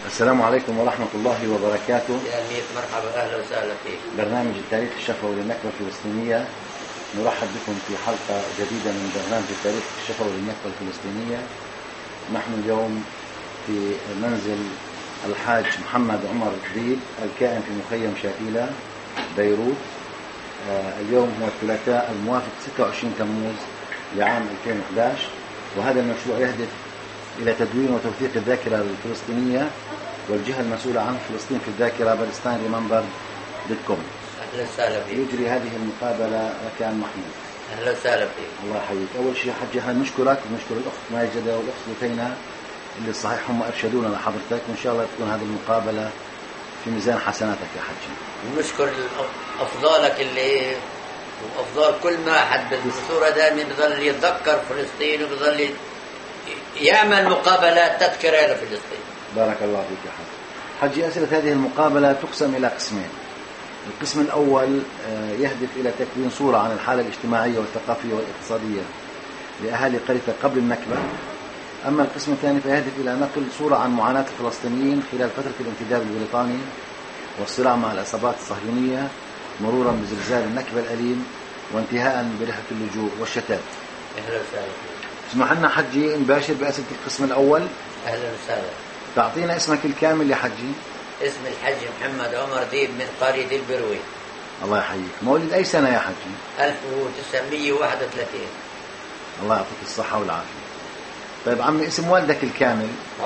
السلام عليكم ورحمة الله وبركاته. يا ميت مرحبا، أهلا وسهلا فيك. برنامج التاريخ الشفوي للنكبة الفلسطينية، نرحب بكم في حلقة جديدة من برنامج التاريخ الشفوي للنكبة الفلسطينية. نحن اليوم في منزل الحاج محمد عمر ديب الكائن في مخيم شافيلة بيروت. اليوم هو الثلاثاء الموافق 26 تموز لعام 2011، وهذا المشروع يهدف إلى تدوين وتوثيق الذاكرة الفلسطينية والجهة المسؤولة عن فلسطين في الذاكرة palestine.com. أهلا وسهلا فيك. يجري هذه المقابلة ركان محمود. أهلا وسهلا فيك. الله يحييك. أول شيء حجي احنا نشكرك ونشكر الأخت ماجدة والأخت لتينا اللي صحيح هم أرشدونا لحضرتك، وإن شاء الله تكون هذه المقابلة في ميزان حسناتك يا حجي. ونشكر أفضالك اللي وأفضال كل ما حد بالصورة دائما بظل يتذكر فلسطين وبظل يعمل مقابلات تذكرة لفلسطين. بارك الله فيك يا حجي. أسئلة هذه المقابلة تقسم إلى قسمين. القسم الأول يهدف إلى تكوين صورة عن الحالة الاجتماعية والثقافية والاقتصادية لأهالي قرية قبل النكبة. أما القسم الثاني فيهدف إلى نقل صورة عن معاناة الفلسطينيين خلال فترة الانتداب البريطاني والصراع مع العصابات الصهيونية، مرورا بزلزال النكبة الأليم وانتهاء برحلة اللجوء والشتات. أهلا وسهلا. اسمح لنا حجي نباشر بأسئلة القسم الأول. أهلا وسهلا. تعطينا اسمك الكامل يا حجي. اسم الحج محمد عمر ديب من قرية البروي. الله يحييك. مولد أي سنة يا حجي؟ 1931. الله يعطيك الصحة والعافية. طيب عمي اسم والدك الكامل؟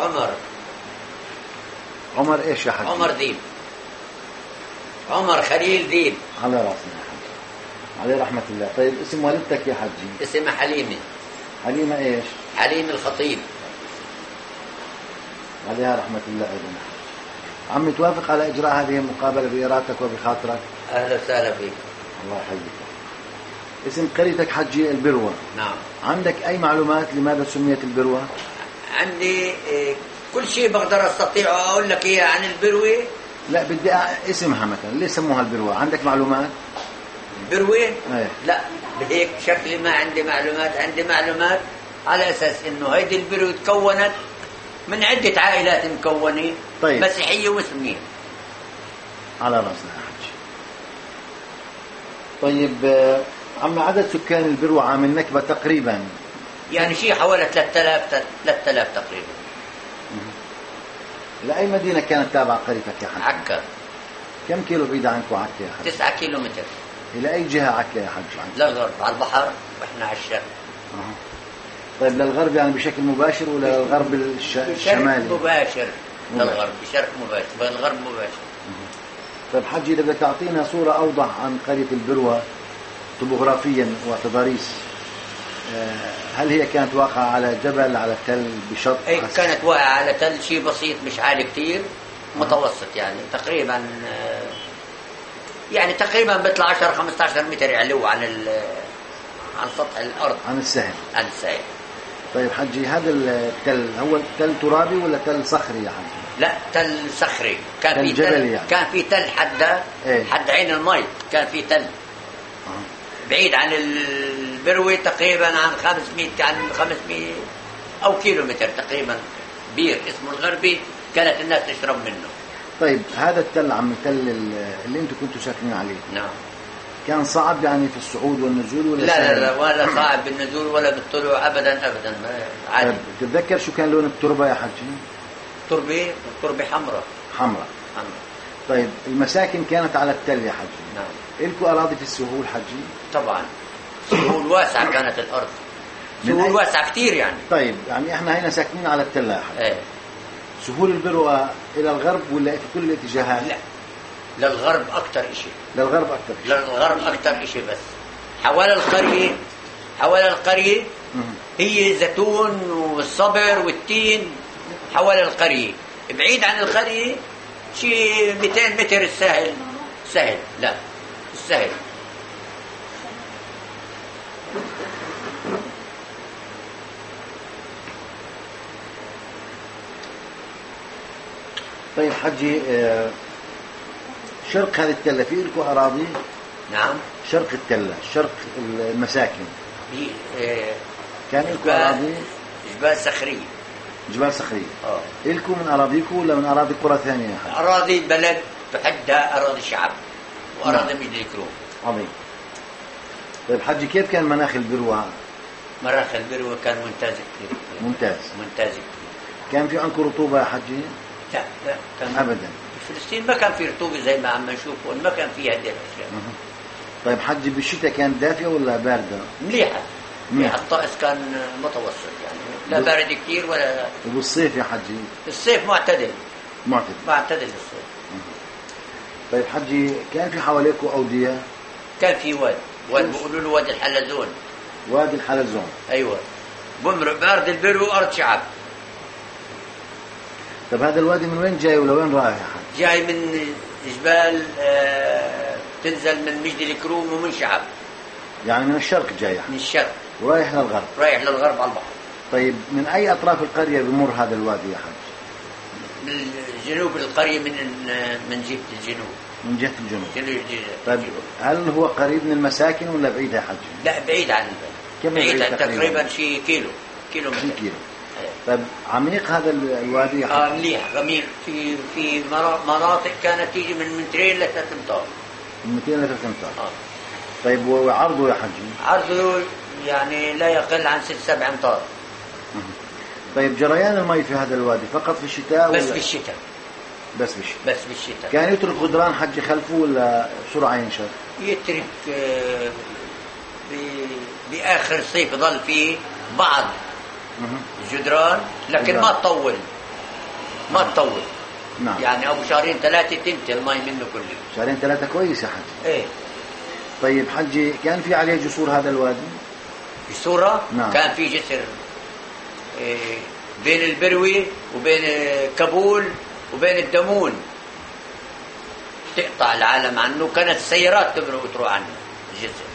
عمر ايش يا حجي؟ عمر ديب، عمر خليل ديب. على راسنا يا حجي، عليه رحمة الله. طيب اسم والدتك يا حجي؟ اسمها حليمة. حليمة ايش؟ حليم الخطيب. عليها رحمة الله أيضا. عمي توافق على إجراء هذه المقابلة بإرادتك وبخاطرك؟ أهلا وسهلا فيك. الله يحييك. اسم قريتك حجي البروة. نعم. عندك أي معلومات لماذا سميت البروة؟ عندي كل شيء بقدر أستطيع أقول لك إياه عن البروة. لا بدي اسمها مثلا، ليش سموها البروة؟ عندك معلومات؟ البروة؟ ايه. لا بهيك شكلي ما عندي معلومات. عندي معلومات على أساس إنه هيدي البروة تكونت من عدة عائلات مكونة. طيب. مسيحية ومسلمين. على رأسنا يا حجي. طيب عم عدد سكان البروة عام النكبة تقريبا؟ يعني شيء حوالي 3000 تقريبا. لأي مدينة كانت تابعة قريتك يا حجي؟ عكا. كم كيلو بعيدة عنكم عكا يا حجي؟ 9 كيلومتر. إلى أي جهة عكا يا حجي؟ للغرب على البحر وإحنا على الشرق. طيب للغرب يعني بشكل مباشر ولا الغرب الشمالي؟ مباشر. للغرب بشرق مباشر، بالغرب مباشر. طيب حجي إذا بدك تعطينا صورة أوضح عن قرية البروة طبوغرافيا وتضاريس، هل هي كانت واقعة على جبل، على تل، بشط؟ أي كانت واقعة على تل، شيء بسيط مش عالي كتير، متوسط يعني تقريبا. يعني تقريبا بيطلع 10-15 متر يعلو عن سطح الأرض، عن السهل. طيب حجي هذا التل هو تل ترابي ولا تل صخري يا حجي؟ لا تل صخري. كان تل في جبلي تل يعني. كان في تل حد عين المي. كان في تل بعيد عن البروي تقريبا عن 500 أو كيلومتر تقريبا. بير اسمه الغربي كانت الناس تشرب منه. طيب هذا التل عم التل اللي انتم كنتوا ساكنين عليه، نعم، كان صعب يعني في الصعود والنزول ولا لا ولا صعب بالنزول ولا بالطلوع أبدا عادي. طيب تتذكر شو كان لون التربة يا حجي؟ تربة حمراء. طيب المساكن كانت على التل يا حجي. نعم. إلكوا أراضي في السهول حجي؟ طبعا سهول واسعة كانت الأرض، سهول واسعة كتير يعني. طيب يعني احنا هنا ساكنين على التل يا حجي. ايه. سهول البروة إلى الغرب ولا في كل الاتجاهات؟ لا للغرب أكتر إشي. للغرب أكتر إشي بس حوالي القرية هي زيتون والصبر والتين حوالي القرية. بعيد عن القرية شيء 200 متر السهل. طيب حجي شرق هذه التلة في لكم أراضي؟ نعم. شرق التلة، شرق المساكن كان لكم أراضي؟ جبال صخرية. جبال صخرية. إلكم من أراضيكم ولا من أراضي قرى ثانية يا حاج؟ أراضي بلد تحدها أراضي الشعب وأراضي مجد الكروم. عظيم. طيب حجي كيف كان مناخ البروة؟ مناخ البروة كان ممتاز كثير. ممتاز كثير. كان في عندكم رطوبة يا حجي؟ لا كان أبدا. في فلسطين ما كان في رطوبة زي ما عم نشوف، ما كان في هذه الأشياء. طيب حجي بالشتاء كانت دافئة ولا باردة؟ مليحة. الطقس كان متوسط يعني، لا بارد كثير ولا. وبالصيف يا حجي؟ الصيف معتدل. معتدل الصيف. طيب حجي كان في حواليكم أودية؟ كان في واد بيقولوا له وادي الحلزون. وادي الحلزون. أيوة. بمرق بأرض البرو وأرض شعب. طب هذا الوادي من وين جاي ولا وين رايح يا حجي؟ جاي من جبال تنزل من مجد الكروم ومن شعب. يعني من الشرق جاي؟ من الشرق ورايح للغرب. رايح للغرب على البحر. طيب من أي أطراف القرية بمر هذا الوادي يا حج؟ من جنوب القرية، من جهة الجنوب. من جهة الجنوب. طيب هل هو قريب من المساكن ولا بعيد يا حج؟ لا بعيد عن البلد. بعيد تقريبا شي كيلو كيلو. طيب عميق هذا الوادي يا حج؟ مليح عميق. في مناطق كانت تيجي من 2 ل 3 أمتار. من 2 ل 3 أمتار. طيب وعرضه يا حج؟ عرضه يعني لا يقل عن 6-7 أمتار. طيب جريان المي في هذا الوادي فقط في الشتاء بس في الشتاء. بس بالشتاء. كان يترك غدران حج خلفه ولا بسرعة ينشر؟ يترك بآخر الصيف يظل فيه بعض الجدران، لكن ما تطول. نعم. يعني أبو 2-3 تنتهي المي منه كله. 2-3 كويس يا حج. ايه. طيب حجي كان في عليه جسور هذا الوادي؟ جسورة؟ نعم. كان في جسر بين البروي وبين كابول وبين الدمون، تقطع العالم عنه. كانت السيارات تروح عنه الجسر.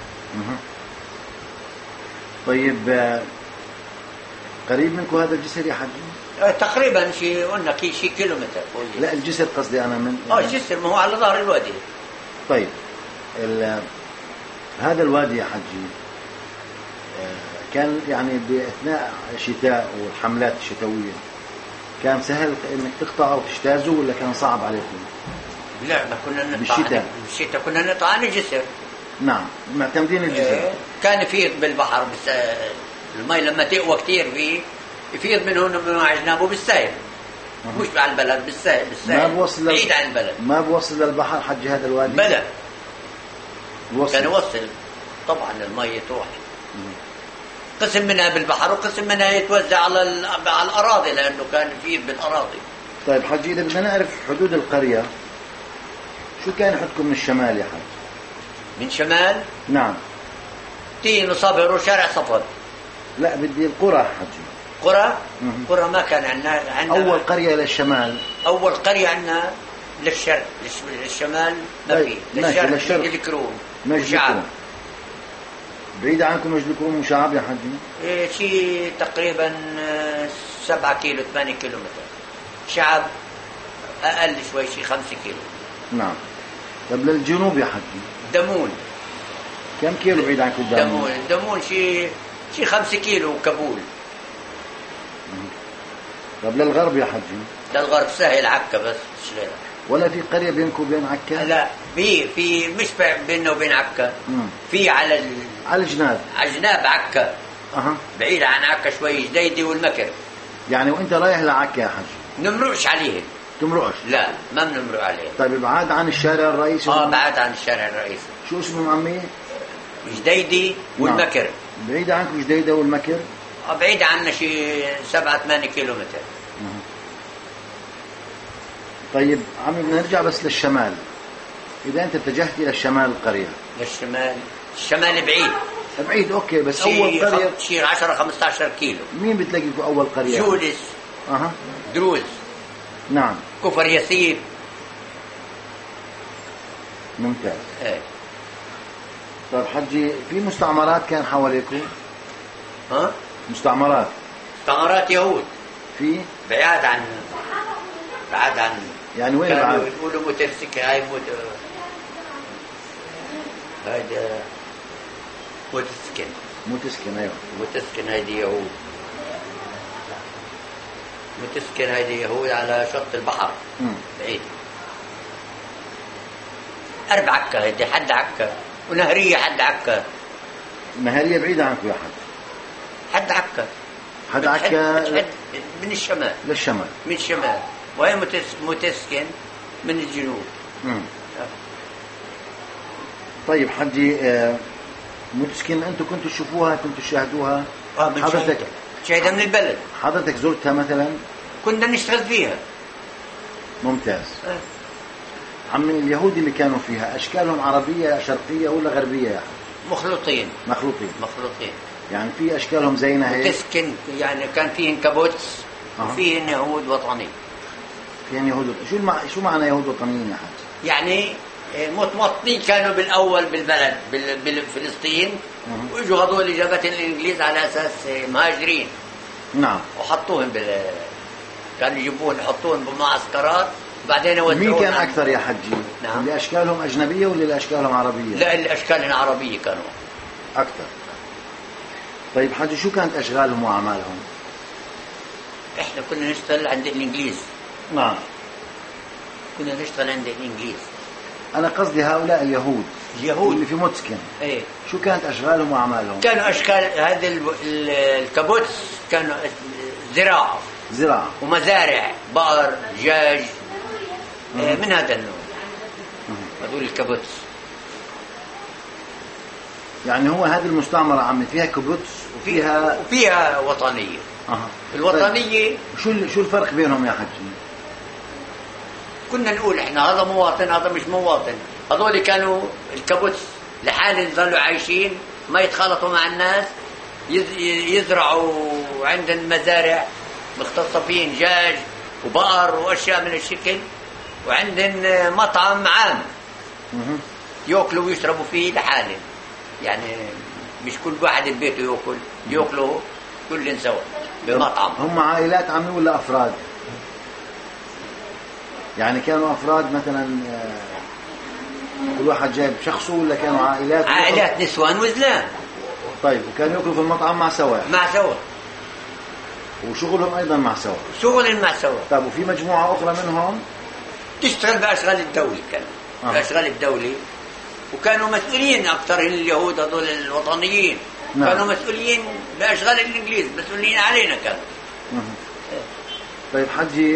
طيب قريب منكم هذا الجسر يا حجي؟ تقريبا قلنا شي كيلومتر. لا الجسر قصدي أنا من الجسر ما هو على ظهر الوادي. طيب هذا الوادي يا حجي كان يعني بأثناء الشتاء والحملات الشتوية كان سهل انك تقطعه وتجتازه ولا كان صعب عليكم؟ لا ما كنا نقطع. بالشتاء كنا نقطع عن الجسر. نعم معتمدين الجسر. كان يفيض بالبحر بس المي لما تقوى كتير فيه يفيض من هون من أجنابه بالسائل. مش على البلد بالسائل. ما بوصل بعيد عن البلد. ما بوصل للبحر حج هذا الوادي؟ بلى كان يوصل طبعا المي تروح. قسم منها بالبحر وقسم منها يتوزع على الأراضي لأنه كان يفيض بالأراضي. طيب حجي إذا بدنا نعرف حدود القرية شو كان حدكم من الشمال يا حج؟ من شمال؟ نعم. تين وصبر وشارع صفد. لا بدي القرى حجي. قرى ما كان عندنا. أول قرية للشمال. أول قرية عندنا للشرق. للشمال ما في. للشرق الكروم وشعب. بعيد عنكم مجد الكروم وشعب يا حجي؟ شيء تقريبا 7 كيلو 8 كيلومتر. شعب أقل شوي شيء 5 كيلو. نعم. طب للجنوب يا حجي؟ دمون. كم كيلو بعيد عنكم دمون شيء 5 كيلو كابول. طب للغرب يا حجي؟ للغرب سهل عكا بس شلينا. ولا في قرية بينكم وبين عكا؟ لا في مش بيننا وبين عكا. في على الجناب. على جناب عكا. بعيد عن عكا شوي جديدي والمكر. يعني وانت رايح لعكا يا حجي نمرقش عليه. تمرقش؟ لا ما بنمرق عليه. طيب بعاد عن الشارع الرئيسي؟ بعاد عن الشارع الرئيسي. شو اسمه عمي؟ جديدي والمكر. بعيد عنكم جديدة والمكر؟ بعيد عنا شي 7-8 كيلومتر. طيب عمي بدنا نرجع بس للشمال. إذا أنت اتجهت إلى الشمال القرية. الشمال بعيد أوكي بس أول قرية شي 10-15 كيلو. مين بتلاقيكم أول قرية؟ جولس. دروز. نعم. كفر ياسين. ممتاز. طيب حجي في مستعمرات كان حواليكم؟ مستعمرات يهود. في بعاد عن يعني وين بعاد؟ كانوا يقولوا مترسك. هاي هذا متسكن. أيوة. متسكن هذه يهود. متسكن هيدي يهود على شط البحر بعيد. 4 عكا هيدي حد عكا، ونهرية حد عكا. نهرية بعيدة عنكم يا حد عكا. حد عكا من الشمال للشمال، من الشمال، وهي متسكن من الجنوب. طيب حجي، متسكن انتم كنتوا تشوفوها، كنتوا تشاهدوها؟ حضرتك شاهدها من البلد. حضرتك زرتها مثلا؟ كنا نشتغل فيها. ممتاز. عم اليهود اللي كانوا فيها اشكالهم عربية شرقية ولا غربية يعني؟ مخلوطين. يعني في اشكالهم زينا هيك؟ متسكن يعني كان فيهن كابوتس وفيهن يهود وطني. فيهن يهود. شو معنى يهود وطنيين يا حاج؟ يعني متوطنين كانوا بالاول بالبلد بالفلسطين، واجوا هذول جابت الانجليز على اساس مهاجرين. نعم. وحطوهم كانوا يجيبوهم يحطوهم بمعسكرات، بعدين يوزعوهم. مين كان اكثر يا حجي؟ نعم. اللي اشكالهم اجنبيه ولا اللي اشكالهم عربيه؟ لا، اللي اشكالهم عربيه كانوا اكثر. طيب حجي، شو كانت اشغالهم واعمالهم؟ احنا كنا نشتغل عند الانجليز. نعم. كنا نشتغل عند الانجليز. انا قصدي هؤلاء اليهود اللي في متسكن. ايه. شو كانت اشغالهم واعمالهم؟ كانوا اشكال هذا الكابوتس كانوا زراعه ومزارع بقر دجاج، من هذا النوع. هذول الكابوتس. يعني هو هذه المستعمره عمي فيها كابوتس وفيها وطنيه. الوطنيه شو الفرق بينهم يا حجي؟ كنا نقول احنا هذا مواطن هذا مش مواطن. هذول كانوا الكابوتس لحالهم ظلوا عايشين، ما يتخلطوا مع الناس، يزرعوا عند المزارع مختصة فيهم دجاج وبقر واشياء من الشكل، وعندهم مطعم عام ياكلوا ويشربوا فيه لحالهم. يعني مش كل واحد ببيته ياكلوا كل سوا بمطعم. هم عائلات عمي ولا افراد؟ يعني كانوا افراد مثلا كل واحد جايب شخصه، ولا كانوا عائلات نسوان وزلام؟ طيب، وكانوا ياكلوا في المطعم مع سوا وشغلهم ايضا مع سوا. طيب، وفي مجموعه اخرى منهم تشتغل باشغال الدولة. كانوا باشغال الدولة، وكانوا مسؤولين اكثر اليهود هذول الوطنيين. نعم. كانوا مسؤولين باشغال الانجليز، مسؤولين علينا كانوا. طيب حجي،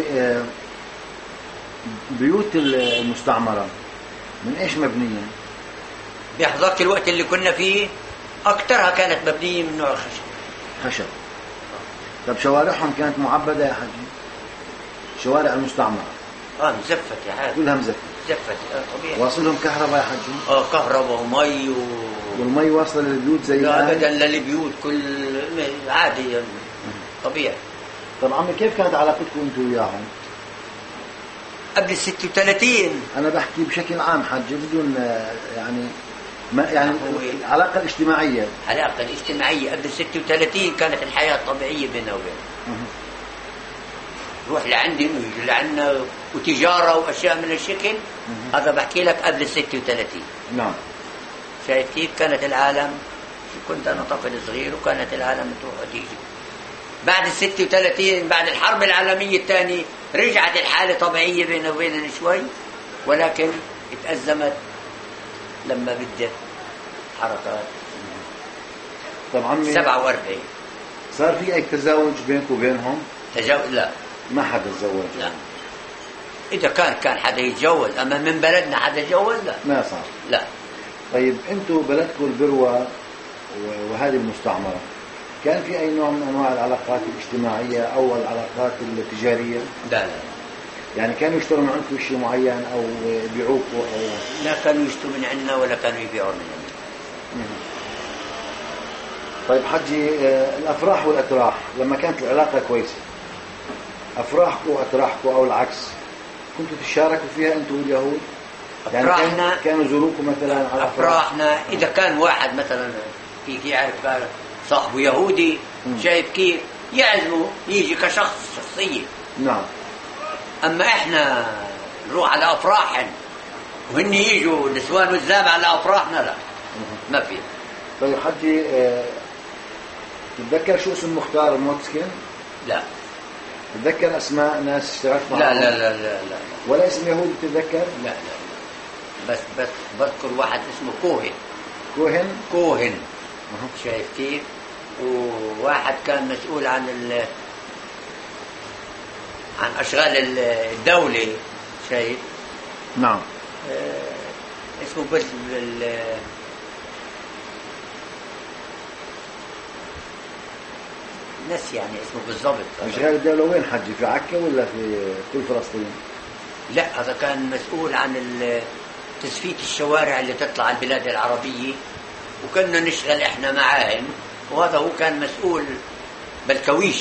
بيوت المستعمرة من ايش مبنية؟ بهذاك الوقت اللي كنا فيه اكثرها كانت مبنية من نوع خشب. طب شوارعهم كانت معبدة يا حجي؟ شوارع المستعمرة مزفت يا حاج. كلها مزفت طبيعي. واصلهم كهرباء يا حجي؟ كهرباء ومي والمي واصلة للبيوت زي لا ابدا للبيوت كل عادي يعني. طبيعي. طب عمي، كيف كانت علاقتكم انتم وياهم؟ قبل 36. أنا بحكي بشكل عام حجي، بدون يعني العلاقة الاجتماعية. قبل 36 كانت الحياة طبيعية بيننا وبين. روح لعندنا ويجي لعنا وتجارة وأشياء من الشكل. هذا بحكي لك قبل 36. نعم. شايف كيف كانت العالم؟ كنت أنا طفل صغير وكانت العالم تروح وتيجي. بعد 36 بعد الحرب العالمية الثانية رجعت الحالة طبيعية بيننا وبيننا شوي، ولكن اتأزمت لما بدت حركات. طب عمي، 47 صار في أي تزاوج بينك وبينهم؟ لا، ما حدا تزوج. لا. إذا كان حدا يتجوز، أما من بلدنا حدا يتجوز لا ما صار. لا. طيب أنتوا بلدكم البروة وهذه المستعمرة، كان في أي نوع من أنواع العلاقات الاجتماعية أو العلاقات التجارية؟ لا. يعني كانوا يشتروا من عندكم شيء معين أو يبيعوكوا أو؟ لا كانوا يشتروا من عندنا ولا كانوا يبيعوا من عندنا. طيب حجي، الأفراح والأتراح لما كانت العلاقة كويسة، أفراحكم وأتراحكم أو العكس، كنتوا تشاركوا فيها أنتوا واليهود؟ يعني كانوا يزوروكم مثلا على أفراحنا. إذا كان واحد مثلا فيك يعرف صاحبه يهودي، شايف كيف يعزمه يجي شخصية. نعم. أما إحنا نروح على أفراحهم وهن يجوا نسوان والزام على أفراحنا، لا ما في. طيب حجي، تتذكر شو اسم مختار الموتسكن؟ لا. تتذكر اسماء ناس اشتغلت معهم؟ لا ولا اسم يهودي تتذكر؟ لا بس بذكر واحد اسمه كوهن شايف كيف؟ وواحد كان مسؤول عن اشغال الدولة، شايف؟ نعم. اسمه بس ناس يعني اسمه بالضبط. اشغال الدولة وين حجي؟ في عكا ولا في كل فلسطين؟ لا، هذا كان مسؤول عن تسفيت الشوارع اللي تطلع على البلاد العربية، وكنا نشتغل احنا معاهم، وهذا هو كان مسؤول. بلكويش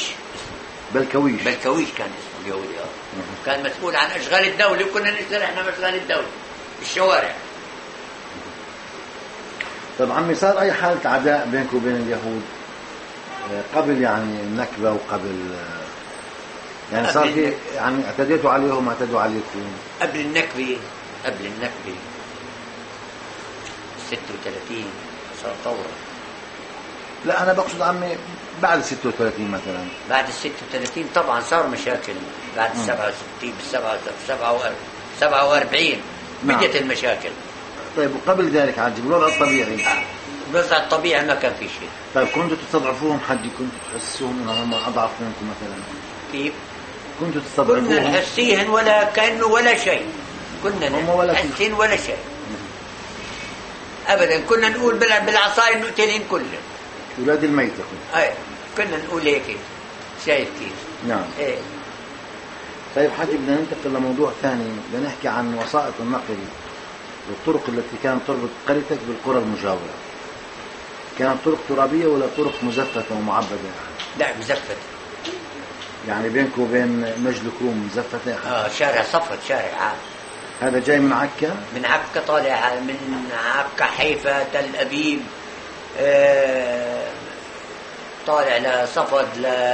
كان اسمه اليهودي. كان مسؤول عن اشغال الدولة، وكنا نشتغل احنا باشغال الدولة في الشوارع. طب عمي، صار اي حالة عداء بينك وبين اليهود قبل يعني النكبة وقبل يعني صار في يعني اعتديتوا عليهم اعتدوا عليكم؟ قبل النكبة 36 صار ثورة. لا أنا بقصد عمي بعد 36 مثلا. بعد 36 طبعا صار مشاكل. بعد 67 47 بدت المشاكل. طيب وقبل ذلك عاد بالوضع الطبيعي؟ بالوضع الطبيعي ما كان في شيء. طيب كنتوا تستضعفوهم حد؟ كنتوا تحسوهم انهم اضعف منكم مثلا؟ كيف؟ كنتوا تستضعفوهم؟ كنا نحسيهن ولا كأنه ولا شيء. كنا نحسين ولا شيء ابدا. كنا نقول بالعصاية نقتلين كلهم اولاد الميتة. كنا نقول هيك. شايف كيف؟ نعم. ايه. طيب حاجة، بدنا ننتقل لموضوع ثاني. بدنا نحكي عن وسائط النقل والطرق التي كانت تربط قريتك بالقرى المجاورة. كانت طرق ترابية ولا طرق مزفتة ومعبدة؟ لا، مزفتة. يعني بينك وبين مجد الكروم مزفتة؟ شارع صفد، شارع عام. هذا جاي من عكا؟ من عكا، طالع من عكا، حيفا، تل أبيب، طالع لصفد،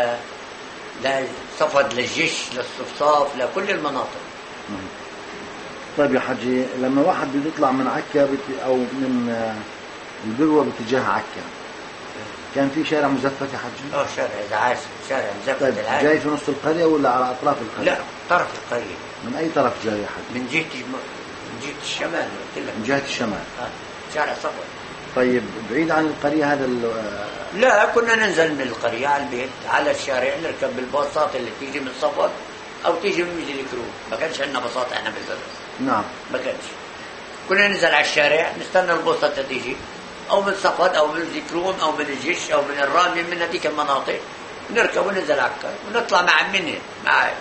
لصفد، للجيش، للصفصاف، لكل المناطق. طيب يا حجي، لما واحد بده يطلع من عكا أو من البروة باتجاه عكا، كان في شارع مزفت يا حجي؟ شارع زعاسف، شارع مزفت. طيب جاي في نص القرية ولا على أطراف القرية؟ لا، طرف القرية. من أي طرف جاي يا حجي؟ من جهة الشمال. من جهة الشمال. شارع صفد. طيب بعيد عن القرية هذا لا، كنا ننزل من القرية على البيت، على الشارع، نركب بالباصات اللي تيجي من صفد أو تيجي من مجد الكروم. ما كانش عندنا باصات احنا بالبلد. نعم. ما كانش. كنا ننزل على الشارع نستنى الباصات تيجي، أو من صفد أو من الكروم أو من الجيش أو من الرامي، من هذيك المناطق، نركب وننزل عكا ونطلع مع منين معاي.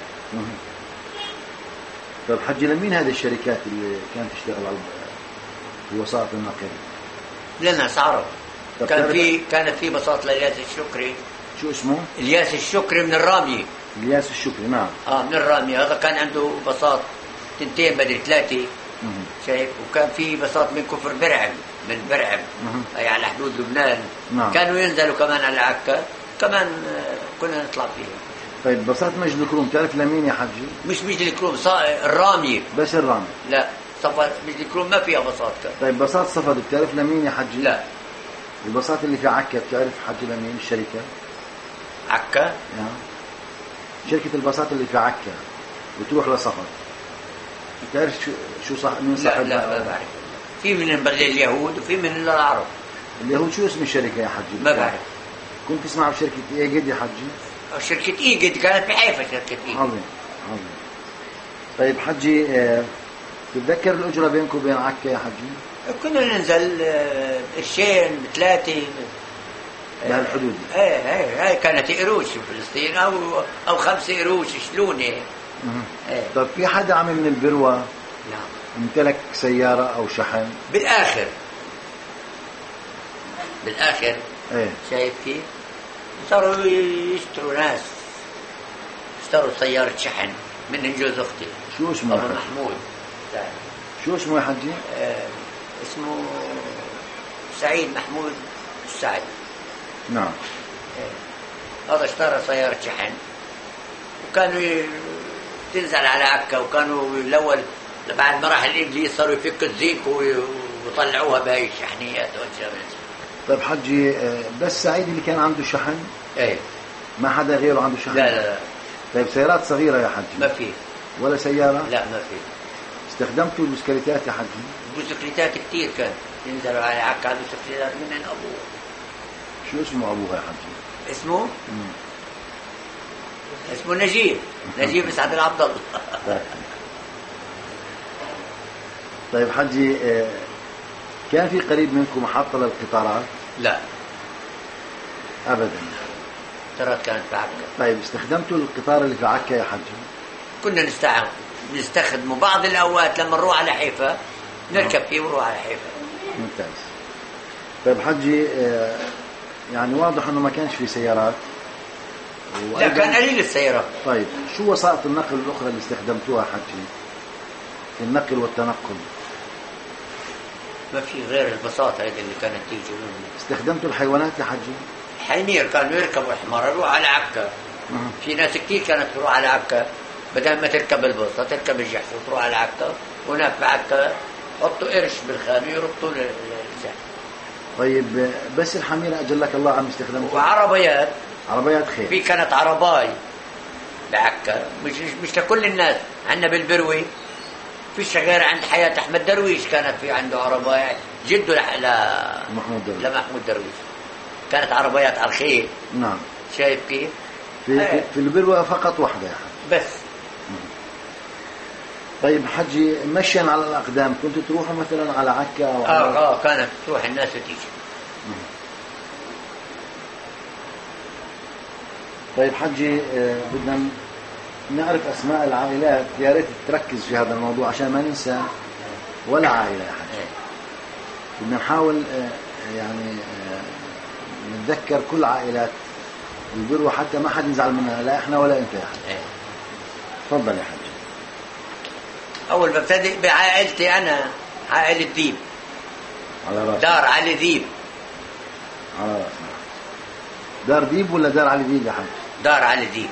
طيب حجي، لمين هذه الشركات اللي كانت تشتغل على وسائط النقل؟ لناس عرب. كانت في بساط لإلياس الشكري. شو اسمه؟ إلياس الشكري من الرامي. إلياس الشكري، نعم. من الرامي. هذا كان عنده بساط 2 بدل 3. شايف؟ وكان في بساط من كفر برعم، من برعم أي على حدود لبنان. نعم. كانوا ينزلوا كمان على عكا، كمان كنا نطلع فيها. طيب بساط مجد الكروم تعرف لمين يا حجي؟ مش مجد الكروم، الرامي. بس الرامي؟ لا، صفد مجد الكروم ما فيها بساط كان. طيب بساط صفد بتعرف لمين يا حجي؟ لا. البساط اللي في عكا بتعرف حجي لمين الشركة؟ عكا؟ شركة البساط اللي في عكا بتروح لصفد، بتعرف شو صح من صاحب؟ لا ما بعرف. في من اليهود وفي من العرب. اليهود شو اسم الشركة يا حجي؟ ما بعرف. كنت تسمع بشركة إيجد يا حجي؟ شركة إيجد كانت بحيفا. شركة إيجد. عظيم. طيب حجي، تتذكر الأجرة بينك وبين عكا يا حجي؟ كنا ننزل قرشين 3 بهالحدود. هاي كانت قروش في فلسطين، أو 5 قروش شلونه. طيب في حدا عمل من البروة نعم امتلك سيارة أو شحن؟ بالآخر ايه. شايف كيف؟ صاروا يشتروا ناس، اشتروا سيارة شحن من جوز أختي. شو اسمه؟ أبو محمود. شو اسمه يا حجي؟ اسمه سعيد محمود السعيد. نعم. هذا اشترى سيارة شحن، وكانوا تنزل على عكا، وكانوا الأول بعد ما راح الإنجليز صاروا يفكوا الزيك وطلعوها بهاي الشحنيات والشغلات. طيب حجي، بس سعيد اللي كان عنده شحن؟ ايه. ما حدا غيره عنده شحن؟ لا طيب سيارات صغيرة يا حجي؟ ما في. ولا سيارة؟ لا ما في. استخدمتوا البسكليتات يا حجي؟ البسكليتات كتير كان ينزلوا على عكا البسكليتات من عند أبوه. شو اسمه أبوها يا حجي؟ اسمه نجيب. نجيب مسعد العبد الله. طيب حجي، كان في قريب منكم محطة للقطارات؟ لا أبدا. قطارات كانت في عكا. طيب استخدمتوا القطار اللي في عكا يا حجي؟ كنا نستخدمه بعض الأوقات لما نروح على حيفا نركب فيه ونروح على حيفا. ممتاز. طيب حجي، يعني واضح أنه ما كانش في سيارات. لا كان قليل السيارات. طيب شو وسائط النقل الأخرى اللي استخدمتوها حجي في النقل والتنقل؟ ما في غير البساطة هذه اللي كانت تيجي. استخدمتوا الحيوانات يا حجي؟ حمير كانوا يركبوا حمار يروح على عكا. في ناس كتير كانت تروح على عكا، بدل ما تركب البسطة تركب الجحش وتروح على عكا، هناك في عكا حطوا قرش بالخانة يربطوا الجحش. طيب بس الحمير أجلك الله عم استخدمتوا؟ وعربيات. عربيات خير. في كانت عرباي بعكا، مش لكل الناس. عندنا بالبروي فيش غير عند حياة أحمد درويش كانت في عنده عربايات جده لمحمود درويش. كانت عربيات على الخيل. نعم. شايف كيف؟ في البروة فقط واحدة يعني. بس. طيب حجي، مشيا على الأقدام كنتوا تروحوا مثلا على عكا أو كانت تروح الناس وتيجي. طيب حجي، بدنا نعرف أسماء العائلات، يا ريت تركز في هذا الموضوع عشان ما ننسى ولا عائلة يا حجي. بدنا نحاول يعني نتذكر كل عائلات البروة حتى ما حد يزعل منها، لا إحنا ولا أنت يا حجي. تفضل يا حجي. أول ببتدئ بعائلتي أنا، عائلة ديب. على رأسنا. دار علي ديب. على رأسنا. دار ديب ولا دار علي ديب يا حجي؟ دار علي ديب.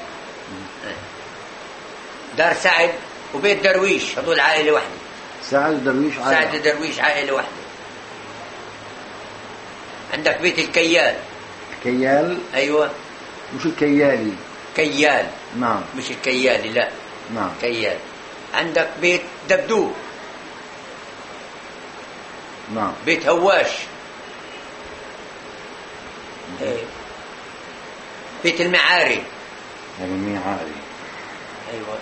دار سعد وبيت درويش، هذول عائلة واحدة. سعد درويش عائلة. سعد درويش عائلة واحدة. عندك بيت الكيال. الكيال؟ أيوة. مش الكيالي. كيال. نعم. مش الكيالي، لا. نعم. كيال. عندك بيت دبدوب. نعم. بيت هواش. بيت المعاري. المعاري. أيوة.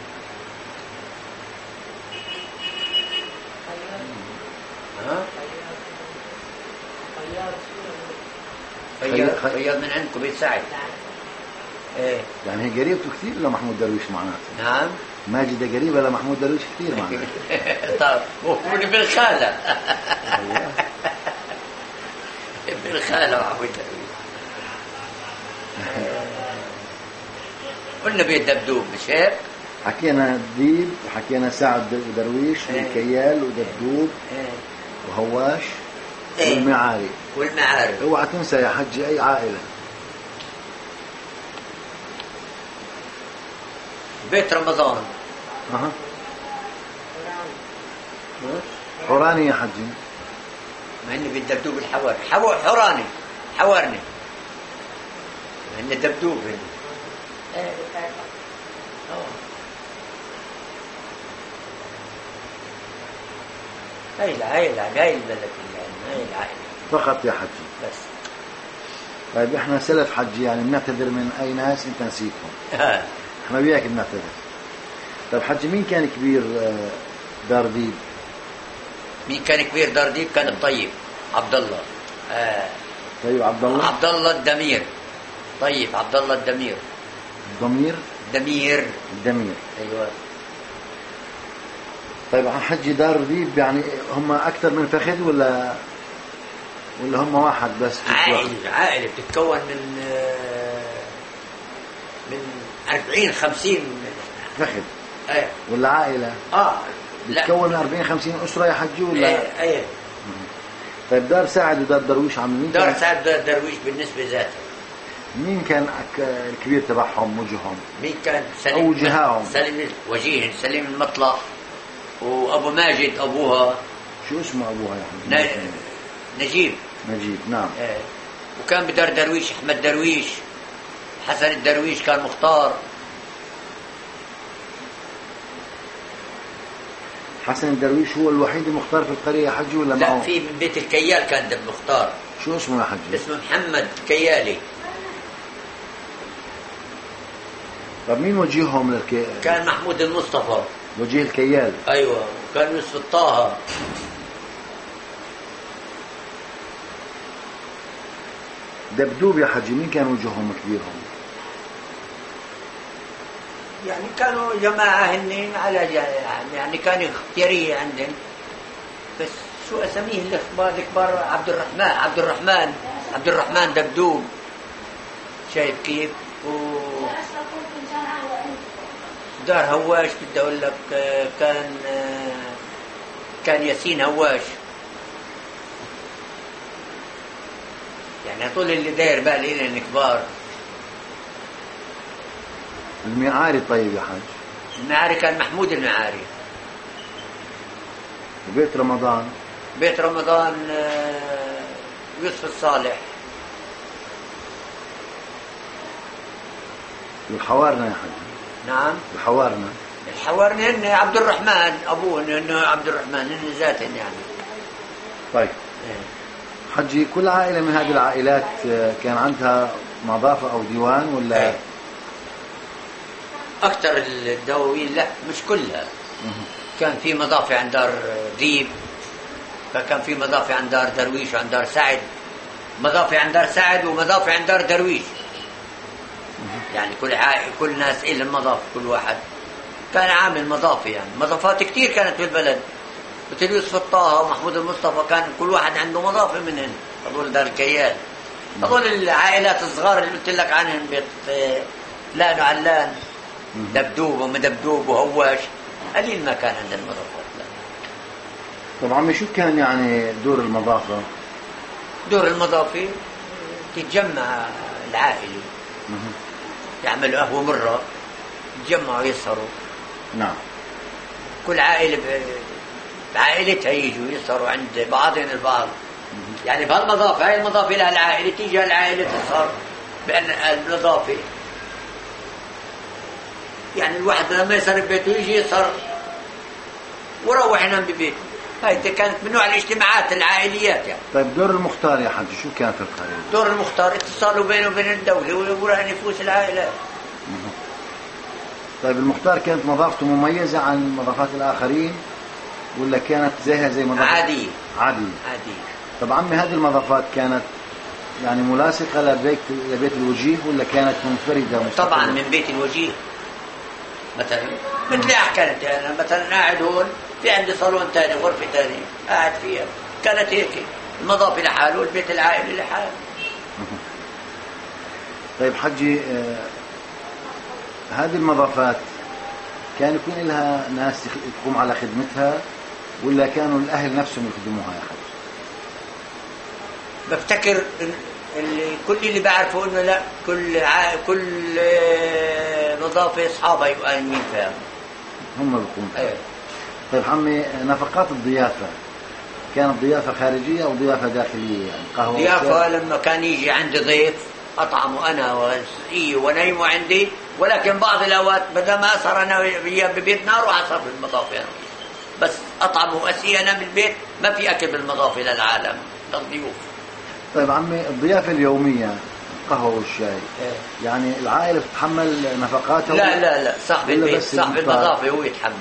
فياض من عندكم بيت سعد. يعني هي قريبته كثير لمحمود درويش معناته. نعم. ماجدة قريبة لمحمود درويش كثير معناته. طيب وابن الخالة. ابن الخالة محمود درويش. قلنا بيت دبدوب مش هيك؟ حكينا ديب وحكينا سعد ودرويش والكيال ودبدوب وهواش والمعاري. اوعى تنسى يا حجي اي عائلة. بيت رمضان. حوراني يا حجي. ما هن بيت دبدوب الحواري. حوارني هن دبدوب هن. هاي العائلة، هاي البلد هاي العائلة فقط يا حجي. بس. طيب احنا سلف حجي، يعني بنعتذر من اي ناس انت نسيتهم. احنا وياك بنعتذر. طيب حجي، مين كان كبير دار ديب؟ مين كان كبير دار ديب؟ كان الطيب عبد الله. طيب عبد الله. عبد الله الدمير. طيب عبد الله الدمير. دمير. ايوه. طيب حجي، دار ديب يعني هم اكثر من فخذ ولا هم واحد بس؟ عائلة بتتكون من 40-50 فخذ. ولا عائلة؟ بتتكون من 40-50 أسرة يا حجي ولا؟ طيب دار سعد ودار درويش عاملين؟ دار سعد ودار درويش بالنسبة ذاتها. مين كان الكبير تبعهم وجههم؟ مين كان؟ سليم. أو وجهاهم؟ سليم وجيه، سليم المطلق، وأبو ماجد أبوها. شو اسمه أبوها يا حجي؟ نجيب. نعم. وكان بدار درويش أحمد درويش، حسن الدرويش كان مختار. حسن الدرويش هو الوحيد المختار في القرية يا حجي ولا معه؟ لا، في من بيت الكيال كان ده المختار. شو اسمه يا حجي؟ اسمه محمد كيالي. طب مين وجيههم كان محمود المصطفى وجيه الكيال. ايوه، كان يوسف الطه. دبدوب يا حجي مين كان وجوههم كبيرهم؟ يعني كانوا جماعة هن على يعني كان اختيارية عندهم، بس شو اسميه الكبار؟ عبد الرحمن دبدوب. شايف كيف؟ دار هواش بدي اقول لك كان ياسين هواش. يعني طول اللي داير بالي لنا الكبار. المعاري طيب يا حاج؟ المعاري كان محمود المعاري. وبيت رمضان؟ بيت رمضان يوسف الصالح. والحوارنا يا حاج؟ نعم، الحوارنا هن عبد الرحمن ابوه، انه عبد الرحمن هن ذاتهم يعني. طيب حجي، كل عائلة من هذه العائلات كان عندها مضافة او ديوان ولا؟ اكثر الدواوين لا، مش كلها. كان في مضافة عند دار ذيب، فكان في مضافة عند دار درويش وعند دار سعد، مضافة عند دار سعد ومضافة عند دار درويش. يعني كل ناس إلى المضاف، كل واحد كان عامل مضافة. يعني مضافات كتير كانت في البلد، مثل يوسف الطه ومحمود المصطفى، كان كل واحد عنده مضافة منهن. هذول دار الكيال، هذول العائلات الصغار اللي قلت لك عنهم، بيت لان وعلان، دبدوب ومدبدوب وهواش، قليل ما كان عندنا مضافات. لا. طب عمي، شو كان يعني دور المضافة؟ دور المضافة تتجمع العائلة، يعملوا قهوة مرة، يتجمعوا يسهروا. نعم. كل عائلة بعائلتها يجوا يسهروا عند بعضهم البعض. يعني بهالمضافة، هاي المضافة لها العائلة، تيجي العائلة تسهر بأن المضافة. يعني الواحد لما يسهر ببيته يجي يسهر وروح ينام ببيته. هاي كانت من نوع الاجتماعات العائليات يعني. طيب دور المختار يا حاج شو كان في القرية؟ دور المختار اتصاله بينه وبين الدولة وراء نفوس العائلات. طيب المختار كانت مضافته مميزة عن مضافات الآخرين ولا كانت زيها زي مضافات؟ عادية. طب عمي، هذه المضافات كانت يعني ملاصقة لبيت الوجيه ولا كانت منفردة مستقلة؟ طبعا من بيت الوجيه. مثلا مثل حكيت يعني، أنا مثلا قاعد هون، في عندي صالون ثاني، غرفة ثانية قاعد فيها، كانت هيك المضافة لحاله والبيت العائلي لحاله. طيب حجي، هذه المضافات كان يكون لها ناس تقوم على خدمتها ولا كانوا الأهل نفسهم يخدموها يا حج؟ بفتكر كل اللي بعرفه انه لا، كل مضافة اصحابها يبقوا قايمين فيها، هم بيقوموا فيها. أيوة. طيب عمي، نفقات الضيافة كانت ضيافة خارجية أو ضيافة داخلية؟ يعني قهوة ضيافة لما كان يجي عندي ضيف أطعمه أنا وأسقيه ونيمه عندي، ولكن بعض الأوقات بدل ما أسهر أنا وياه ببيتنا أروح أسهر بالمضافة أنا، بس أطعمه وأسقيه أنا بالبيت، ما في أكل بالمضافة للعالم للضيوف. طيب عمي، الضيافة اليومية القهوة والشاي يعني العائلة تتحمل نفقاتها؟ لا، صاحب البيت، صاحب المضافة هو يتحمل.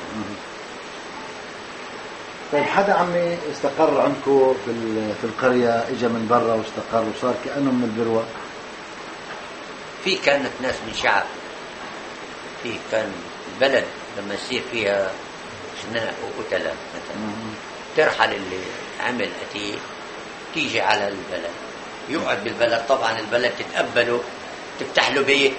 طيب حدا عمي استقر عندكم في القرية، اجى من برا واستقر وصار كأنه من البروة؟ في كانت ناس من شعب، في كان البلد لما يصير فيها خناق وقتلة مثلا، ترحل اللي عمل قتيل تيجي على البلد، يقعد بالبلد. طبعا البلد تتقبله، تفتح له بيت،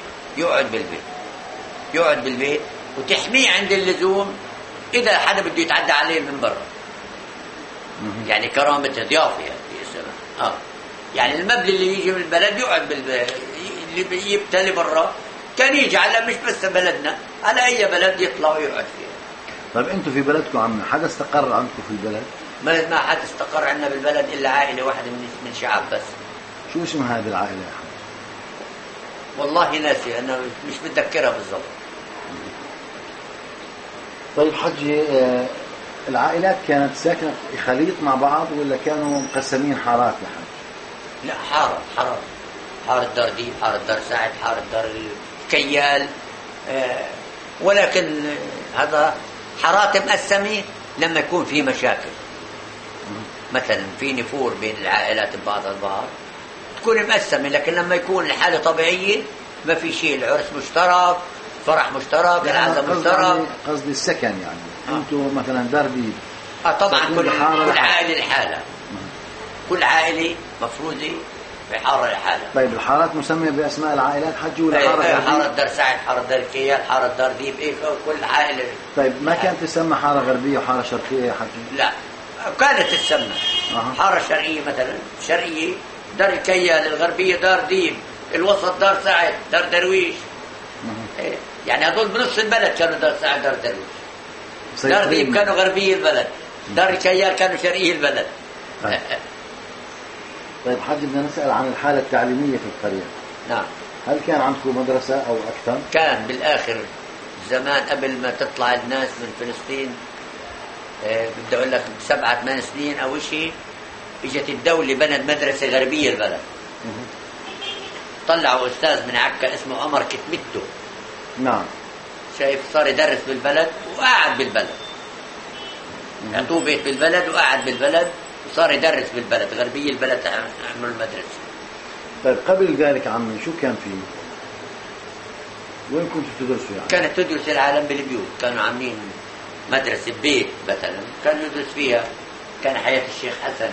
يقعد بالبيت وتحميه عند اللزوم إذا حدا بده يتعدى عليه من برا. يعني كرامة ضيافة يعني. يعني المبلغ اللي يجي من البلد يقعد بالبلد، اللي يبتلي برا كان يجي على مش بس بلدنا، على أي بلد يطلع ويقعد فيها. طيب أنتوا في بلدكم عمي حدا استقر عندكم في البلد؟ ما حد استقر عندنا بالبلد إلا عائلة واحدة من شعب بس. شو اسم هذه العائلة يا أحمد؟ والله ناسي، أنا مش متذكرها بالضبط. طيب حجي، العائلات كانت ساكنة خليط مع بعض ولا كانوا مقسمين حارات يا حاج؟ لا، حارة دار ديب، حارة دار سعد، حارة دار الكيال. ولكن هذا حارات مقسمة لما يكون في مشاكل، مثلا في نفور بين العائلات ببعض البعض تكون مقسمة. لكن لما يكون الحالة طبيعية ما في شيء، العرس مشترك، فرح مشترك، العزاء مشترك. قصدي السكن يعني انتم مثلا دار ديب طبعا كل عائلة لحالها، كل عائلة مفروضة في حارة لحالها. طيب الحارات مسمية بأسماء العائلات حجي ولا حارة حارة دار سعد، حارة دار الكيال، حارة دار ديب، كل عائلة. طيب ما كانت تسمى حارة غربية وحارة شرقية يا حجي؟ لا، كانت تسمى حارة شرقية، مثلا شرقية دار الكيال، الغربية دار ديب، الوسط دار سعد، دار درويش. يعني هذول بنص البلد كانوا دار سعد، دار درويش. دار ديب كانوا غربية البلد، دار الكيال كانوا شرقية البلد. طيب حاج، بدنا نسأل عن الحالة التعليمية في القرية. نعم. هل كان عندكم مدرسة أو أكثر؟ كان بالآخر زمان قبل ما تطلع الناس من فلسطين، بدي أقول لك 7-8 سنين أو شيء، إجت الدولة بنت مدرسة غربية البلد. طلعوا أستاذ من عكا اسمه عمر كتمته. نعم. شايف، صار يدرس بالبلد وقاعد بالبلد. عطوه بيت بالبلد وقاعد بالبلد وصار يدرس بالبلد، غربية البلد عملوا المدرسة. طيب قبل ذلك عمي شو كان فيه؟ وين كنتوا تدرسوا يعني؟ كانت تدرس العالم بالبيوت، كانوا عاملين مدرسة بيت مثلا كان يدرس فيها. كان حياة الشيخ حسن،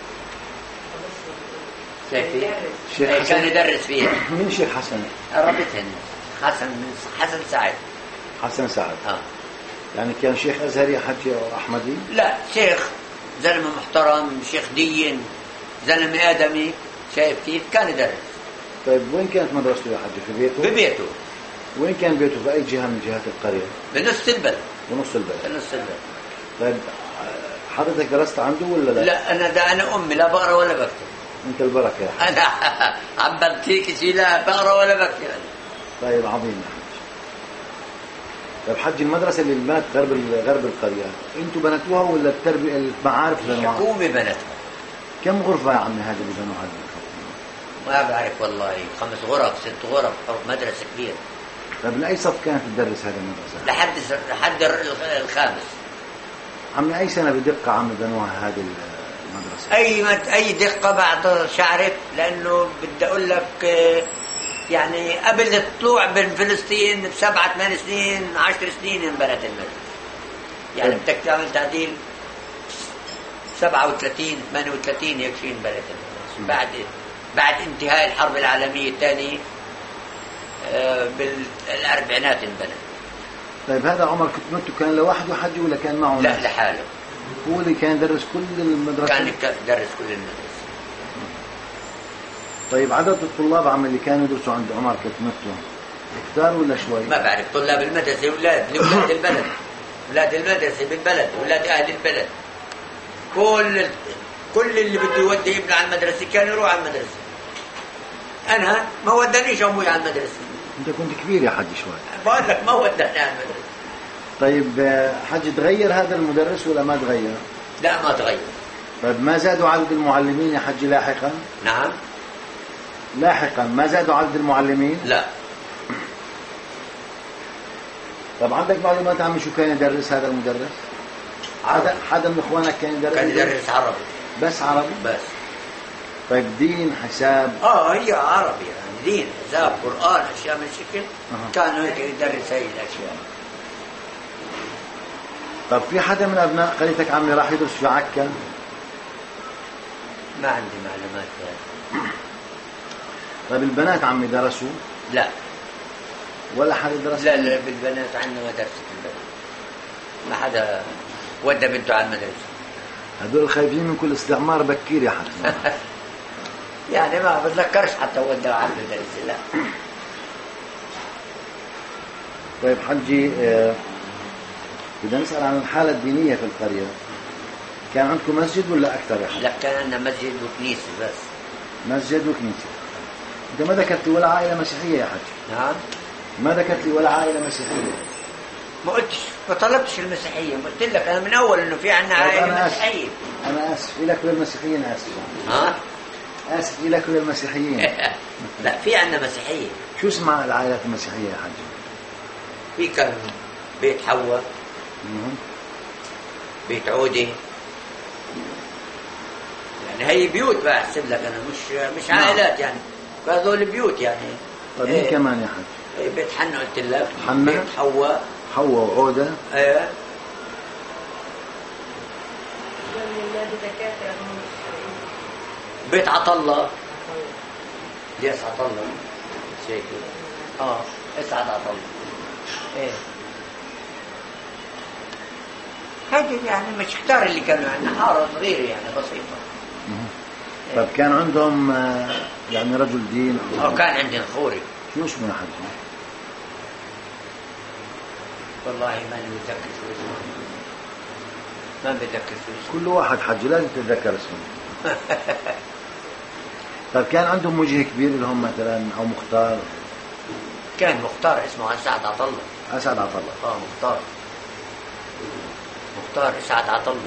شايفين؟ كان يدرس فيها. مين الشيخ حسن؟ ربطهن حسن سعد. حسن سعد. يعني كان شيخ أزهري يا حجي أو أحمدي؟ لا، شيخ زلمة محترم، شيخ دين، زلمة آدمي. شايف كيف كان يدرس. طيب وين كانت مدرسته يا حجي؟ في بيته؟ ببيته. وين كان بيته؟ في أي جهة من جهات القرية؟ بنص البلد. بنص البلد. بنص البلد. طيب حضرتك درست عنده ولا لا؟ لا، أنا أمي لا بقرأ ولا بكتب. أنت البركة يا حجي. أنا عم بمتيك شيء، لا بقرأ ولا بكتب. طيب عظيم يا حجي. طيب حجي، المدرسة اللي بنت غرب القرية أنتوا بنتوها ولا التربية المعارف بنوها؟ الحكومة بنتها. كم غرفة يا عمي هذا اللي بنوها؟ ما بعرف والله، 5 غرف 6 غرف، أو مدرسة كبيرة. طيب لأي صف كانت تدرس هذه المدرسة؟ لحد الخامس. عمي أي سنة بدقة عمي بنوها هذه المدرسة؟ أي دقة بعد شعرت، لأنه بدي أقول لك يعني قبل الطلوع من فلسطين ب7-8 سنين 10 سنين انبنت المدرسة. يعني بدك تعمل تعديل 37 38 هيك شيء انبنت المدرسة. بعد انتهاء الحرب العالمية الثانية بالأربعينات انبنت. طيب هذا عمر كتمته كان لوحده حجي ولا كان معه؟ لا، لحاله. هو اللي كان يدرس كل المدرسة؟ كان يدرس كل المدرسة. طيب عدد الطلاب عم اللي كانوا يدرسوا عند عمر كتمته كثار ولا شوي؟ ما بعرف. طلاب المدرسة أولاد البلد، أولاد المدرسة بالبلد، أولاد أهل البلد. كل اللي بده يودي ابنه على المدرسة كان يروح على المدرسة. أنا ما ودانيش أمي على المدرسة. أنت كنت كبير يا حج شوي. بقول لك ما وداني على المدرسة. طيب حج، تغير هذا المدرس ولا ما تغير؟ لا، ما تغير. طيب ما زادوا عدد المعلمين يا حج لاحقا؟ نعم. لاحقا ما زادوا عدد المعلمين؟ لا. طب عندك معلومات عن شو كان يدرس هذا المدرس؟ حدا من اخوانك كان يدرس؟ كان يدرس عربي. بس عربي؟ بس. طيب دين، حساب؟ هي عربي يعني، دين، حساب، قرآن، أشياء من شكل. كان هيك يدرس هاي الأشياء. طب في حدا من أبناء قريتك عمي راح يدرس في عكا؟ ما عندي معلومات يعني. طيب البنات عمي درسوا؟ لا. ولا حدا درس؟ لا، بالبنات عندنا ما درست البنات. ما حدا ودى بنته على المدرسة. هدول خايفين من كل استعمار بكير يا حد. يعني ما بتذكرش حتى ودى على المدرسة. لا. طيب حجي، بدنا نسأل عن الحالة الدينية في القرية. كان عندكم مسجد ولا أكثر يا حج؟ لا، كان عندنا مسجد وكنيسة بس. مسجد وكنيسة. أنت ما ذكرت لي ولا عائلة مسيحية يا حج؟ نعم. ما ذكرت لي ولا عائلة مسيحية. ما طلبتش المسيحية، قلت لك أنا من أول إنه في عنا عائلة مسيحية. أنا آسف إلى كل المسيحيين، آسف. آسف إلى كل المسيحيين. لا في عنا مسيحية. شو اسمها العائلات المسيحية يا حاج؟ في كان بيت حواء، بيت عودة، يعني هي بيوت بقى أحسب لك أنا، مش عائلات يعني، هذول بيوت يعني. طيب مين كمان يا حاج؟ بيت حنا قلت لك، حنا، بيت حواء وعودة. بيت عطلة، ليش عطلة؟ شيء اسعد عطلة. هذه يعني مش كتار اللي كانوا عندنا، حارة صغيرة يعني بسيطة. طيب كان عندهم يعني رجل دين؟ كان عندنا خوري. شو اسمه يا حاج؟ والله ما بتذكر شو اسمه، ما بتذكر شو اسمه. كل واحد حج لازم تتذكر اسمه. طيب كان عندهم وجه كبير لهم مثلا او مختار؟ كان مختار اسمه اسعد عطله. اسعد عطله. مختار اسعد عطله.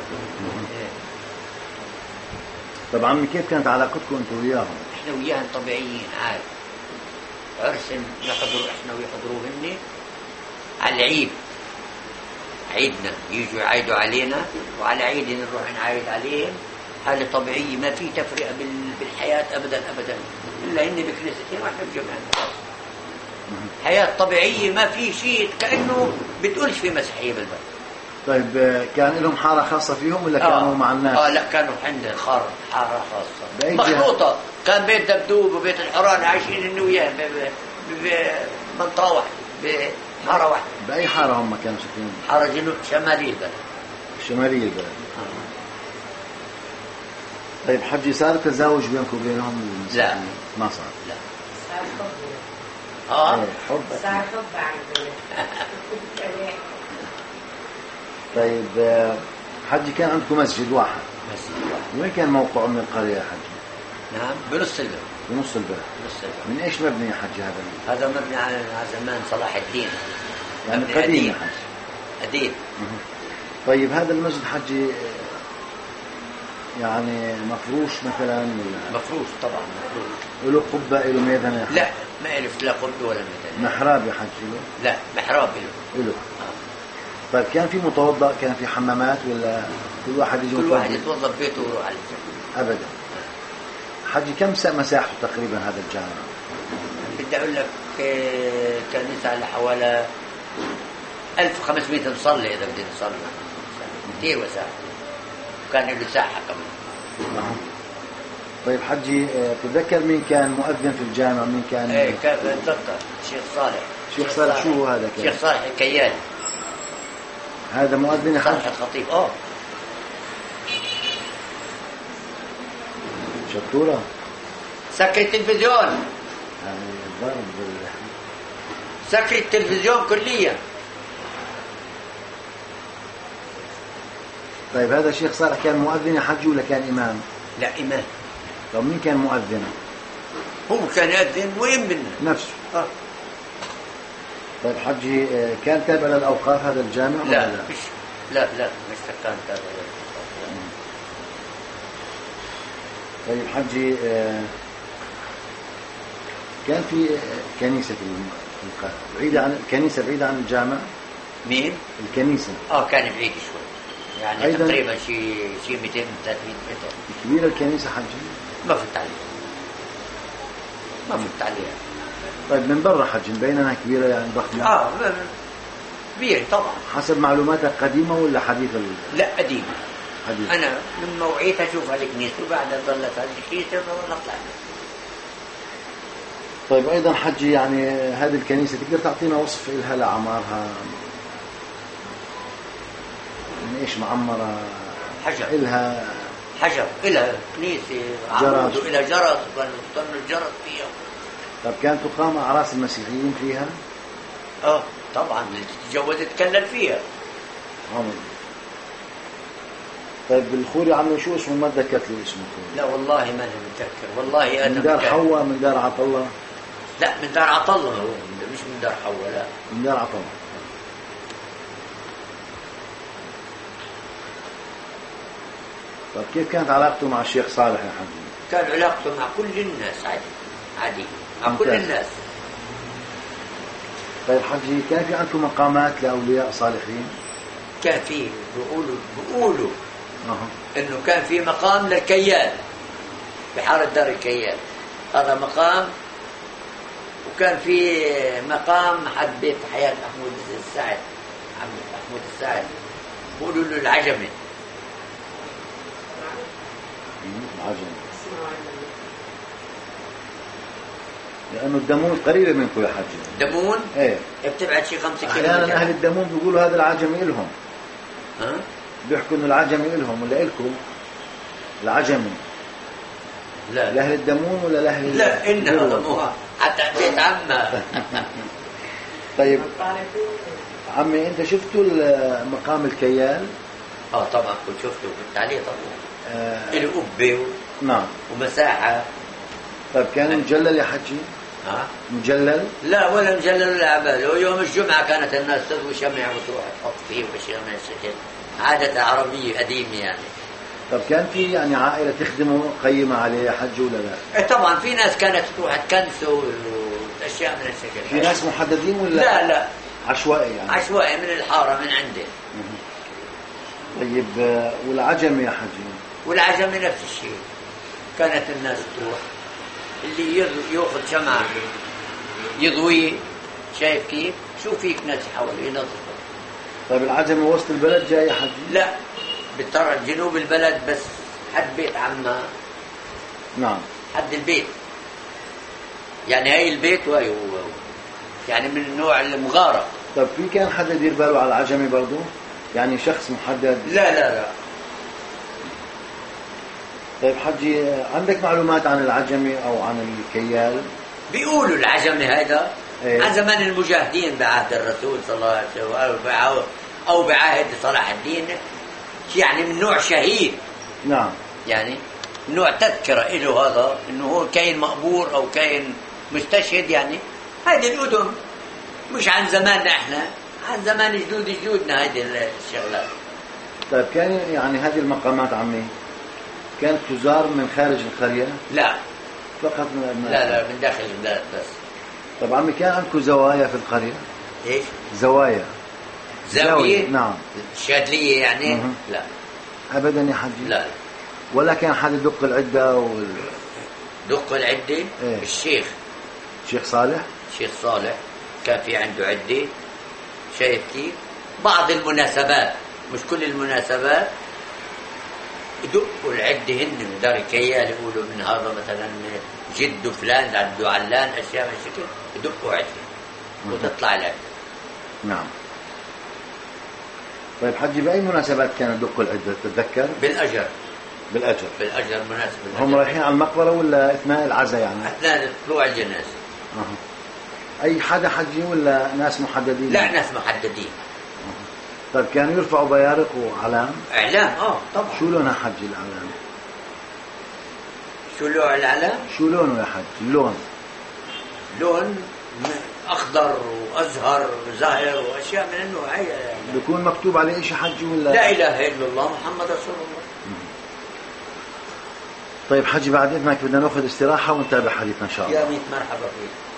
طب عمي كيف كانت علاقتكم انتوا وياهم؟ احنا وياهم طبيعيين عادي، عرس نحضر احنا ويحضروا هن على العيد، عيدنا يجوا يعيدوا علينا، وعلى عيد نروح نعايد عليهم. حالة طبيعية، ما في تفرقة بالحياة أبدا إلا إني بكنيستين وإحنا بجمعنا. حياة طبيعية، ما في شيء كأنه بتقولش في مسيحية بالبلد. طيب كان لهم حارة خاصة فيهم ولا كانوا مع الناس؟ لا كانوا عندنا حارة خاصة مخلوطة، كان بيت دبدوب وبيت الحران عايشين إنه وياه بمنطقة واحدة، بحارة واحدة. بأي حارة هم كانوا ساكنين؟ حارة جنوب شمالية البلد. شمالية البلد. طيب حجي صار تزاوج بينكم وبينهم؟ لا ما صار. لا صار حب. حب صار حب عندنا. طيب حجي كان عندكم مسجد واحد. وين كان موقعه من القرية يا حجي؟ نعم بنص البلد. بنص البلد. من ايش مبني يا حجي هذا مبني على زمان صلاح الدين، يعني قديم يا حجي. قديم. طيب هذا المسجد حجي يعني مفروش مثلا؟ مفروش طبعا، مفروش. له قبة له ميدان؟ لا ما ألف لا قبة ولا ميدان. محراب يا حجي له؟ لا محراب له. طيب كان في متوضأ، كان في حمامات، ولا كل واحد يتوضأ ببيته ويروح على الجامع؟ أبدا. حجي كم مساحته تقريبا هذا الجامع؟ بدي أقول لك كنيسة على حوالي 1500 مصلي إذا بدنا نصلي، كثير وسع، كان له ساحة كمان. طيب حجي تذكر مين كان مؤذن في الجامع؟ مين كان؟ كان أتذكر الشيخ صالح. شيخ صالح شو هذا كان؟ الشيخ صالح الكيال. هذا مؤذن يا صالح الخطيب. شطورة. سكر التلفزيون. سكر التلفزيون كليا. طيب هذا الشيخ صالح كان مؤذن يا حج ولا كان إمام؟ لا إمام. طب مين كان مؤذن؟ هو كان يؤذن ويمن نفسه. طيب حجي كان تابع للأوقاف هذا الجامع؟ لا مش لا مش كان تابع للأوقاف. طيب حجي كان في كنيسة في بعيدة عن الكنيسة، بعيدة عن الجامع؟ مين؟ الكنيسة. كان بعيد شوي يعني تقريبا شيء 200 300 متر. كبيرة الكنيسة حجي؟ ما فت عليها. طيب من برا حجي بيننا كبيرة يعني ضخمة؟ كبيرة طبعا. حسب معلوماتك قديمة ولا حديثة؟ لا قديمة. حديثة. أنا من موعيتها أشوف هذه الكنيسة وبعدها ظلت هذه الكنيسة ونطلع. طيب أيضا حجي يعني هذه الكنيسة تقدر تعطينا وصف إلها لعمارها؟ من إيش معمرة؟ حجر. إلها حجر، إلها كنيسة عمود وإلها جرس، وكانوا يطنوا الجرس فيها. طب كانت تقام أعراس المسيحيين فيها؟ طبعا اللي تتجوز تتكلم فيها. طيب الخوري عمي شو اسمه؟ ما تذكرت لي اسمه. لا والله ما أنا متذكر، والله أنا من دار حواء؟ من دار عطلة؟ لا من دار عطلة، هو مش من دار حواء. لا من دار عطلة. طيب كيف كانت علاقته مع الشيخ صالح يا حجي؟ كان علاقته مع كل الناس عادي مع كل الناس. طيب حجي كان في عندكم مقامات لأولياء صالحين؟ كان في بيقولوا انه كان في مقام للكيال في حارة دار الكيال، هذا مقام. وكان في مقام حد بيت حياة محمود السعد، محمود السعد بيقولوا له العجمي. العجمي لأنه الدمون قريبة منكم يا حجي. دمون؟ ايه بتبعد شي 5 كيلو. أحيانا أهل الدمون بيقولوا هذا العجمي إلهم. ها؟ بيحكوا إنه العجمي إلهم ولا إلكم؟ العجمي لا لأهل الدمون ولا لأهل؟ لا إنها مو حتى بيت عمها. طيب عمي أنت شفتوا مقام الكيال؟ طبعا كنت شفته كنت عليه طبعا. له قبة نعم ومساحة. طيب كان مجلل يا حجي؟ مجلل؟ لا ولا مجلل ولا عبال. ويوم الجمعة كانت الناس تضوي شمع وتروح تحط فيه وأشياء من الشكل، عادة عربية قديمة يعني. طب كان في يعني عائلة تخدمه قيمة عليه يا حج ولا لا؟ طبعا في ناس كانت تروح تكنسه وأشياء من الشكل. في ناس محددين ولا؟ لا عشوائي يعني؟ عشوائي من الحارة من عنده. طيب والعجمي يا حجي؟ والعجمي نفس الشيء، كانت الناس تروح اللي يأخذ شمعة يضوي. شايف كيف؟ شو فيك ناس حوالي ينظفوا. طيب العجمي وسط البلد جاي يا حجي؟ لا بالطرف جنوب البلد بس حد بيت عمها. نعم حد البيت يعني هاي البيت وهي يعني من النوع المغارة. طيب في كان حدا يدير باله على العجمي برضو؟ يعني شخص محدد؟ لا. طيب حجي عندك معلومات عن العجمي أو عن الكيال؟ بيقولوا العجمي هذا إيه؟ عن زمان المجاهدين بعهد الرسول صلى الله عليه وسلم أو بعهد صلاح الدين، يعني من نوع شهيد. نعم يعني نوع تذكرة إله هذا إنه هو كائن مقبور أو كائن مستشهد. يعني هذه الأدم مش عن زماننا إحنا، عن زمان جدودنا هذه الشغلات. طيب كان يعني هذه المقامات عمي كانت تزار من خارج القرية؟ لا فقط من لا من داخل البلد بس. طب عمي كان عندكم زوايا في القرية؟ إيش؟ زوايا؟ زاوية؟ نعم. شادلية يعني؟ لا أبدا يا حجي؟ لا. ولا كان حد يدق العدة دق العدة؟ إيه؟ الشيخ صالح؟ الشيخ صالح كان في عنده عدة. شايف كيف؟ بعض المناسبات مش كل المناسبات يدقوا العدة هن من دار الكيال، يقولوا من هذا مثلا جد فلان عنده علان أشياء من الشكل، يدقوا عدة وتطلع العدة. نعم. طيب حجي بأي مناسبات كانوا يدقوا العدة تتذكر؟ بالأجر مناسبة. هم رايحين على المقبرة ولا أثناء العزاء يعني؟ أثناء طلوع الجنازة. أي حدا حجي ولا ناس محددين؟ لا ناس محددين. طيب كانوا يرفعوا بيارق وعلام؟ إعلام طبعا. شو لونها حجي الأعلام؟ شو لون العلام؟ شو لونه يا حجي؟ لون أخضر وأزهر وزاهر وأشياء من النوع هي يعني. بيكون مكتوب عليه شيء حجي ولا؟ لا إله إلا الله محمد رسول الله. طيب حجي بعد إذنك بدنا نأخذ استراحة ونتابع حديثنا إن شاء الله. يا ميت مرحبا فيك.